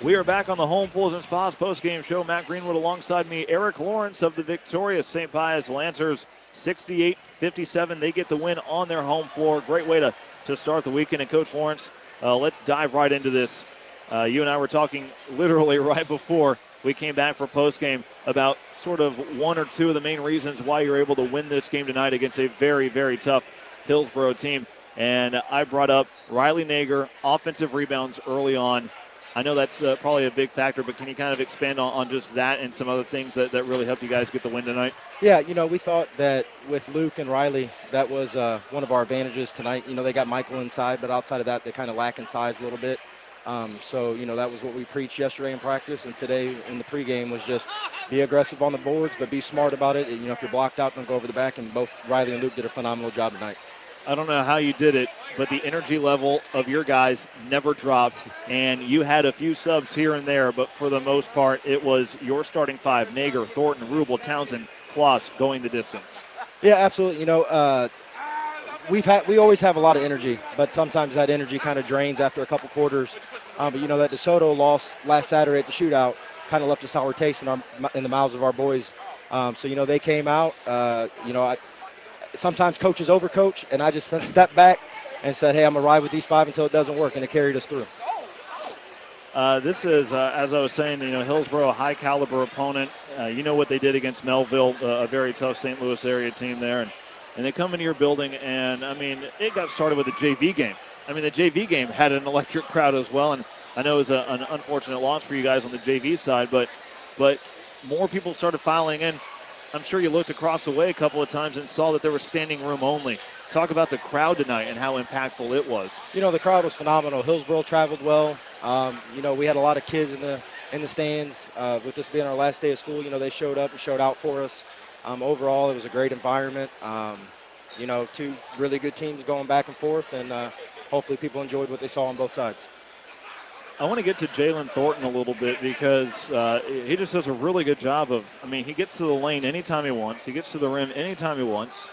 We are back on the Home Pools and Spas post-game show. Matt Greenwood alongside me, Eric Lawrence of the victorious St. Pius Lancers, 68-57. They get the win on their home floor. Great way to start the weekend. And Coach Lawrence, let's dive right into this. You and I were talking literally right before we came back for postgame about sort of one or two of the main reasons why you're able to win this game tonight against a very, very tough Hillsboro team. And I brought up Riley Nager, offensive rebounds early on. I know that's probably a big factor, but can you kind of expand on just that and some other things that really helped you guys get the win tonight? Yeah, we thought that with Luke and Riley, that was one of our advantages tonight. They got Michael inside, but outside of that, they kind of lack in size a little bit. So that was what we preached yesterday in practice, and today in the pregame was just be aggressive on the boards, but be smart about it. If you're blocked out, don't go over the back, and both Riley and Luke did a phenomenal job tonight. I don't know how you did it, but the energy level of your guys never dropped, and you had a few subs here and there, but for the most part, it was your starting five: Nager, Thornton, Rubel, Townsend, Kloss going the distance. Yeah, absolutely. We always have a lot of energy, but sometimes that energy kind of drains after a couple quarters. But that DeSoto loss last Saturday at the shootout kind of left a sour taste in the mouths of our boys. So they came out. Sometimes coaches overcoach, and I just stepped back and said, hey, I'm going to ride with these five until it doesn't work, and it carried us through. This is, as I was saying, Hillsboro, a high-caliber opponent. You know what they did against Melville, a very tough St. Louis area team there. And they come into your building, and, it got started with a JV game. The JV game had an electric crowd as well, and I know it was an unfortunate loss for you guys on the JV side, but more people started filing in. I'm sure you looked across the way a couple of times and saw that there was standing room only. Talk about the crowd tonight and how impactful it was. The crowd was phenomenal. Hillsboro traveled well. We had a lot of kids in the stands. With this being our last day of school, they showed up and showed out for us. Overall, it was a great environment. Two really good teams going back and forth, and hopefully people enjoyed what they saw on both sides. I want to get to Jalen Thornton a little bit because he just does a really good job of, he gets to the lane anytime he wants. He gets to the rim anytime he wants.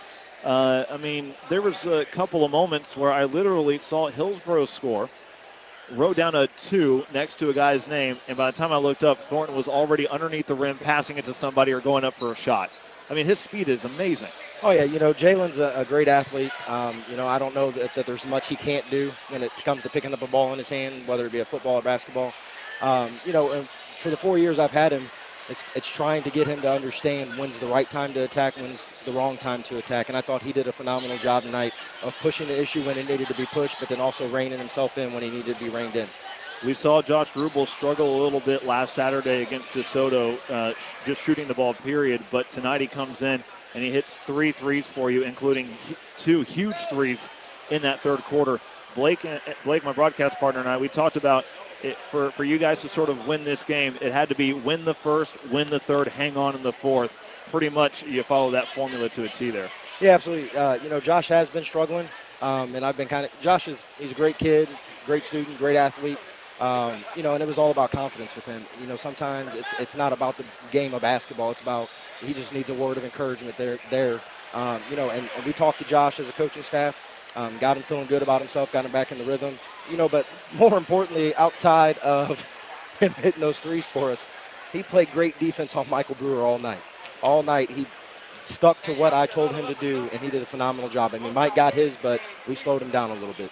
There was a couple of moments where I literally saw Hillsboro score, wrote down a 2 next to a guy's name, and by the time I looked up, Thornton was already underneath the rim passing it to somebody or going up for a shot. His speed is amazing. Oh, yeah, Jalen's a great athlete. I don't know that there's much he can't do when it comes to picking up a ball in his hand, whether it be a football or basketball. And for the 4 years I've had him, it's trying to get him to understand when's the right time to attack, when's the wrong time to attack. And I thought he did a phenomenal job tonight of pushing the issue when it needed to be pushed, but then also reining himself in when he needed to be reined in. We saw Josh Rubel struggle a little bit last Saturday against DeSoto, just shooting the ball, period. But tonight he comes in and he hits 3 threes for you, including 2 huge threes in that third quarter. Blake, my broadcast partner, and I, we talked about it for you guys to sort of win this game. It had to be win the first, win the third, hang on in the fourth. Pretty much you follow that formula to a T there. Yeah, absolutely. Josh has been struggling, and I've been he's a great kid, great student, great athlete. And it was all about confidence with him. Sometimes it's not about the game of basketball. It's about he just needs a word of encouragement there. And we talked to Josh as a coaching staff, got him feeling good about himself, got him back in the rhythm. But more importantly, outside of him hitting those threes for us, he played great defense on Michael Brewer all night. All night he stuck to what I told him to do, and he did a phenomenal job. Mike got his, but we slowed him down a little bit.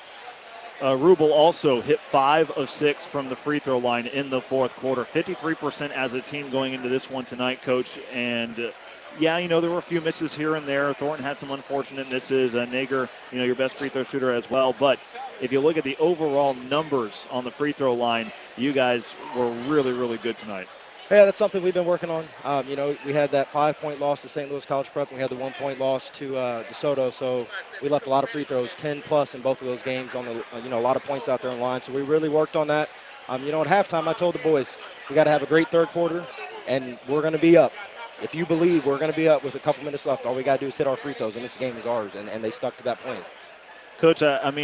Rubel also hit 5 of 6 from the free throw line in the fourth quarter. 53% as a team going into this one tonight, Coach. And, there were a few misses here and there. Thornton had some unfortunate misses. Nager, your best free throw shooter as well. But if you look at the overall numbers on the free throw line, you guys were really, really good tonight. Yeah, that's something we've been working on. We had that 5-point loss to St. Louis College Prep, and we had the 1-point loss to DeSoto. So we left a lot of free throws, 10+ in both of those games on the, a lot of points out there on the line. So we really worked on that. At halftime, I told the boys, we got to have a great third quarter, and we're going to be up. If you believe we're going to be up with a couple minutes left, all we got to do is hit our free throws, and this game is ours. And they stuck to that plan. Coach,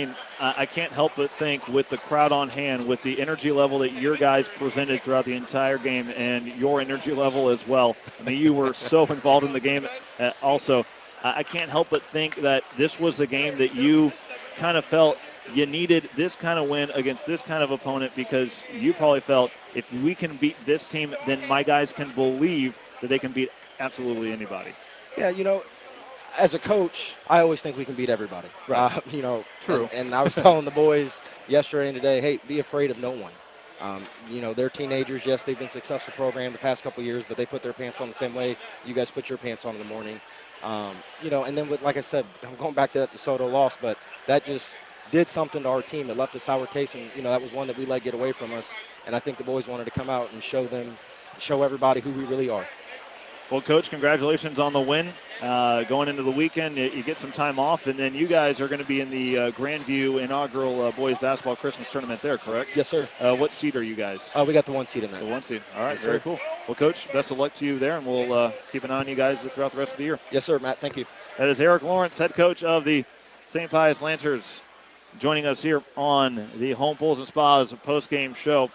I can't help but think with the crowd on hand, with the energy level that your guys presented throughout the entire game and your energy level as well. You were so involved in the game also. I can't help but think that this was a game that you kind of felt you needed this kind of win against this kind of opponent because you probably felt if we can beat this team, then my guys can believe that they can beat absolutely anybody. Yeah, as a coach, I always think we can beat everybody. Right. True. And I was telling the boys yesterday and today, hey, be afraid of no one. They're teenagers. Yes, they've been successful program the past couple of years, but they put their pants on the same way you guys put your pants on in the morning. And then like I said, I'm going back to that DeSoto loss, but that just did something to our team. It left a sour taste, and that was one that we let get away from us. And I think the boys wanted to come out and show everybody who we really are. Well, Coach, congratulations on the win. Going into the weekend, you get some time off, and then you guys are going to be in the Grandview inaugural boys basketball Christmas tournament there, correct? Yes, sir. What seed are you guys? We got the 1 seed in there. The 1 seed. All right, yes, very sir. cool. Well, Coach, best of luck to you there, and we'll keep an eye on you guys throughout the rest of the year. Yes, sir, Matt. Thank you. That is Eric Lawrence, head coach of the St. Pius Lancers, joining us here on the Home Pools and Spas post-game show.